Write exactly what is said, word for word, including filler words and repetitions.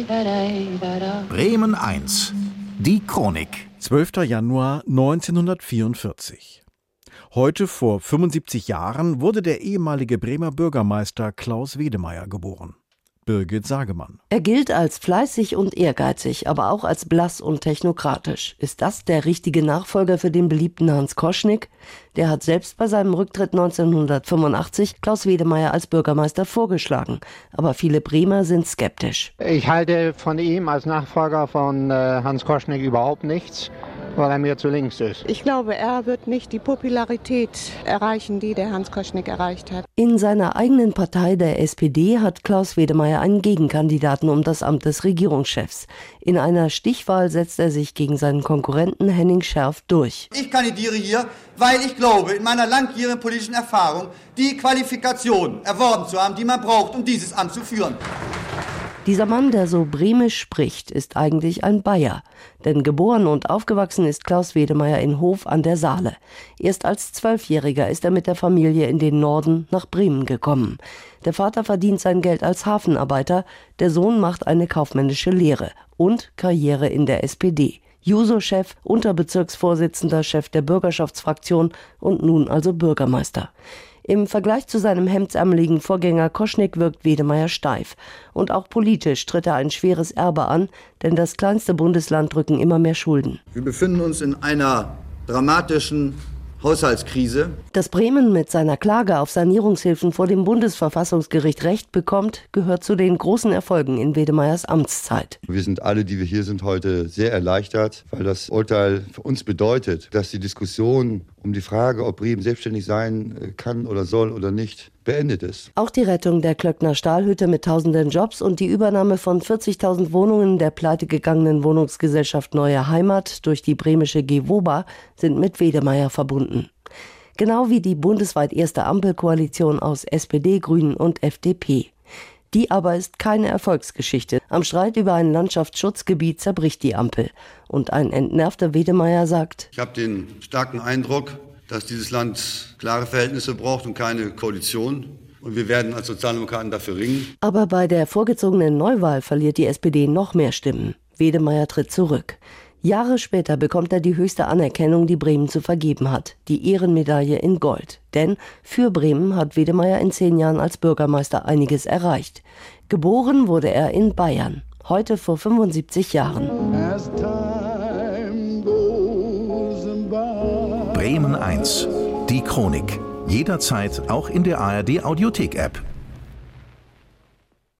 Bremen eins. Die Chronik. zwölfter Januar neunzehnhundertvierundvierzig. Heute vor fünfundsiebzig Jahren wurde der ehemalige Bremer Bürgermeister Klaus Wedemeyer geboren. Birgit Sagemann. Er gilt als fleißig und ehrgeizig, aber auch als blass und technokratisch. Ist das der richtige Nachfolger für den beliebten Hans Koschnick? Der hat selbst bei seinem Rücktritt neunzehnhundertfünfundachtzig Klaus Wedemeyer als Bürgermeister vorgeschlagen. Aber viele Bremer sind skeptisch. Ich halte von ihm als Nachfolger von äh, Hans Koschnick überhaupt nichts, weil er mir zu links ist. Ich glaube, er wird nicht die Popularität erreichen, die der Hans Koschnick erreicht hat. In seiner eigenen Partei, der S P D, hat Klaus Wedemeyer einen Gegenkandidaten um das Amt des Regierungschefs. In einer Stichwahl setzt er sich gegen seinen Konkurrenten Henning Scherf durch. Ich kandidiere hier, weil ich glaube, in meiner langjährigen politischen Erfahrung die Qualifikation erworben zu haben, die man braucht, um dieses Amt zu führen. Dieser Mann, der so bremisch spricht, ist eigentlich ein Bayer. Denn geboren und aufgewachsen ist Klaus Wedemeyer in Hof an der Saale. Erst als Zwölfjähriger ist er mit der Familie in den Norden nach Bremen gekommen. Der Vater verdient sein Geld als Hafenarbeiter, der Sohn macht eine kaufmännische Lehre und Karriere in der S P D. Juso-Chef, Unterbezirksvorsitzender, Chef der Bürgerschaftsfraktion und nun also Bürgermeister. Im Vergleich zu seinem hemdsärmeligen Vorgänger Koschnick wirkt Wedemeyer steif. Und auch politisch tritt er ein schweres Erbe an, denn das kleinste Bundesland drücken immer mehr Schulden. Wir befinden uns in einer dramatischen Haushaltskrise. Dass Bremen mit seiner Klage auf Sanierungshilfen vor dem Bundesverfassungsgericht Recht bekommt, gehört zu den großen Erfolgen in Wedemeyers Amtszeit. Wir sind alle, die wir hier sind, heute sehr erleichtert, weil das Urteil für uns bedeutet, dass die Diskussion um die Frage, ob Bremen selbstständig sein kann oder soll oder nicht, beendet ist. Auch die Rettung der Klöckner Stahlhütte mit tausenden Jobs und die Übernahme von vierzigtausend Wohnungen der pleitegegangenen Wohnungsgesellschaft Neue Heimat durch die bremische Gewoba sind mit Wedemeyer verbunden. Genau wie die bundesweit erste Ampelkoalition aus S P D, Grünen und F D P. Die aber ist keine Erfolgsgeschichte. Am Streit über ein Landschaftsschutzgebiet zerbricht die Ampel. Und ein entnervter Wedemeyer sagt: Ich habe den starken Eindruck, dass dieses Land klare Verhältnisse braucht und keine Koalition. Und wir werden als Sozialdemokraten dafür ringen. Aber bei der vorgezogenen Neuwahl verliert die S P D noch mehr Stimmen. Wedemeyer tritt zurück. Jahre später bekommt er die höchste Anerkennung, die Bremen zu vergeben hat, die Ehrenmedaille in Gold. Denn für Bremen hat Wedemeyer in zehn Jahren als Bürgermeister einiges erreicht. Geboren wurde er in Bayern, heute vor fünfundsiebzig Jahren. Bremen eins. Die Chronik. Jederzeit auch in der A R D Audiothek-App.